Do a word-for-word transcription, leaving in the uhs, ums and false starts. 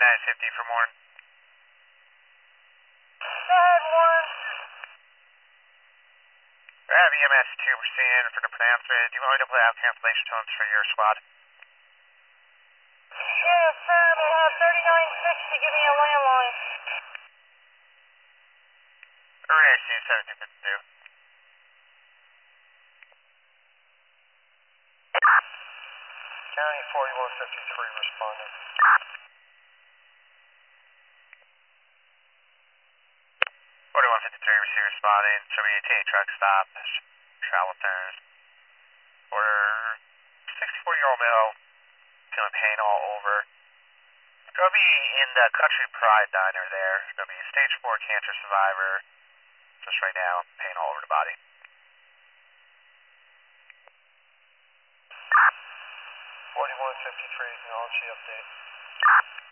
nine fifty for Warren. Go ahead, Warren. I have E M S two proceeding for the pronouncement. Do you want me to play out cancellation tones for your squad? Yes, sir. We have thirty-nine sixty. Give me a landline. Array C seventeen fifty-two. County forty-one fifty-three responding. forty-one fifty-three receiver spotting. Show me a T A truck stop. Travel centers. Order sixty-four year old male. Feeling pain all over. Gonna be in the Country Pride diner there. Gonna be a stage four cancer survivor. Just right now, pain all over the body. forty-one fifty-three, acknowledge the update.